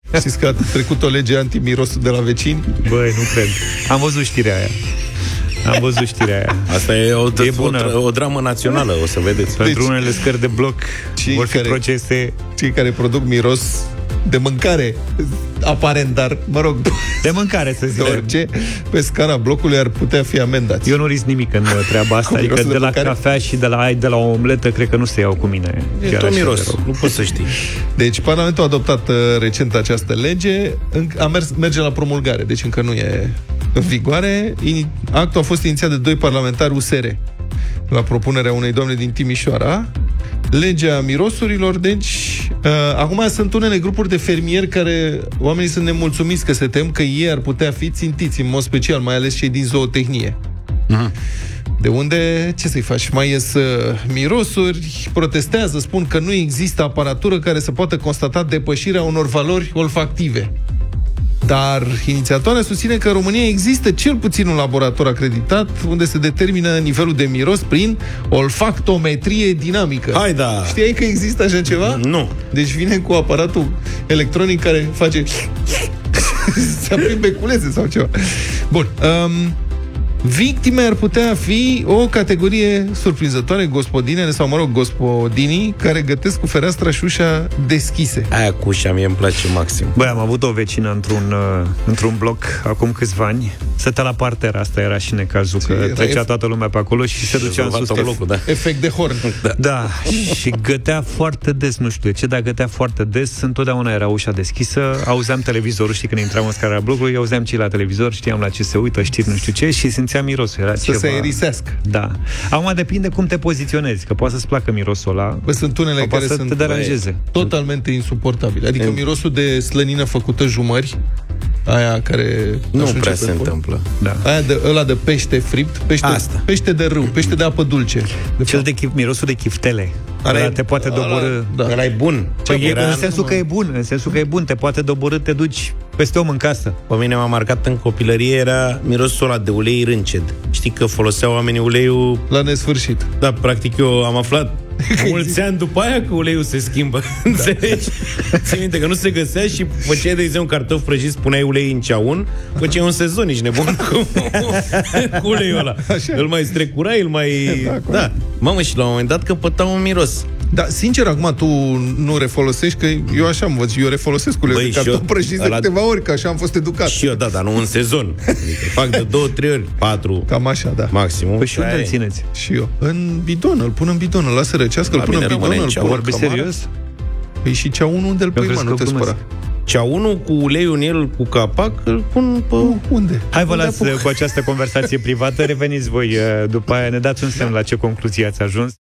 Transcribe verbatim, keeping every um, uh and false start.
Știți că a trecut o lege anti-mirosul de la vecini? Băi, nu cred. Am văzut știrea aia. Am văzut știrea aia. Asta e o, e o, o, o dramă națională, o să vedeți. Pentru deci, unele scări de bloc vor fi care, procese. Cei care produc miros de mâncare, aparent, dar, mă rog, de mâncare, să zic. Orice, pe scara blocului ar putea fi amendați. Eu nu risc nimic în treaba asta. Adică de, de la mâncare? Cafea și de la, de la o omletă, cred că nu se iau cu mine. E tot miros, nu poți să știi. Deci, Parlamentul a adoptat uh, recent această lege, a mers, merge la promulgare, deci încă nu e în vigoare. Actul a fost inițiat de doi parlamentari U S R la propunerea unei doamne din Timișoara. Legea mirosurilor, deci uh, acum sunt unele grupuri de fermieri care, oamenii sunt nemulțumiți că se tem că ei ar putea fi țintiți în mod special, mai ales cei din zootehnie. Uh-huh. De unde, ce să-i faci? Mai ies uh, mirosuri, protestează, spun că nu există aparatură care să poată constata depășirea unor valori olfactive. Dar inițiatoarea susține că în România există cel puțin un laborator acreditat unde se determină nivelul de miros prin olfactometrie dinamică. Hai da! Știai că există așa ceva? Nu. Deci vine cu aparatul electronic care face se aprind beculeze sau ceva. Bun. Um, victime ar putea fi o categorie surprinzătoare, gospodinele sau, mă rog, gospodinii care gătesc cu fereastra și ușa deschise. Aia cu ușa mie îmi place maxim. Băi, am avut o vecină într-un, uh, într-un bloc acum câțiva ani. Stătea la parter, asta era și necazul, că trecea toată lumea pe acolo și se ducea în sus. Blocul, da. Efect de horn. Da. Da, și gătea foarte des, nu știu de ce, dar gătea foarte des, întotdeauna era ușa deschisă, auzeam televizorul, știi, când intram în scara blocului, auzeam ce la televizor, știam la ce se uită, știri, nu știu ce, și simțeam mirosul. Era să ceva... se aerisească. Da. Acum depinde cum te poziționezi, că poate să-ți placă mirosul ăla. Bă, sunt unele care să sunt te deranjeze. Totalmente insuportabile. Adică e... mirosul de slănină făcută jumări, aia care nu prea se întâmplă. Da. Aia de, ăla de pește fript, pește, pește de râu, pește de apă dulce. De Cel de chif, mirosul de chiftele. Ăla te poate doborî. Da. Ăla e bun. Păi e, în sensul că e bun, în sensul că e bun, te poate doborî, te duci peste om în casă. Pe mine m-a marcat în copilărie era mirosul ăla de ulei rânced. Știi că foloseau oamenii uleiul la nesfârșit. Da, practic eu am aflat mulți ani după aia că uleiul se schimbă. Înțelegi? Ții minte că nu se găsea și făceai, de exemplu, cartof prăjit, spuneai ulei în ceaun, făceai un sezon, ești nebun cu, cu uleiul ăla. Așa. Îl mai strecurai, îl mai... Da, da. Mamă, și la un moment dat căpăta un miros. Da, sincer, acum tu nu refolosești, că eu așa am văzut, eu refolosesc uleiul de cartof prăjit de câteva ori, că așa am fost educat. Și eu, da, dar nu în sezon. Adică fac de două, trei ori, patru. Cam așa, da. Maximum. Păi și unde îl țineți? Și eu. În bidon, îl pun în bidon, îl lasă răcească, îl pun în bidon, îl pun. Vorbi serios? Păi și ceaunul unde îl pui, mă, nu te spăra. Ceaunul cu uleiul în el, cu capac, îl pun pe... Unde? Hai, vă las cu această conversație privată, reveniți voi după aia, ne dați un semn la ce concluzie ați ajuns.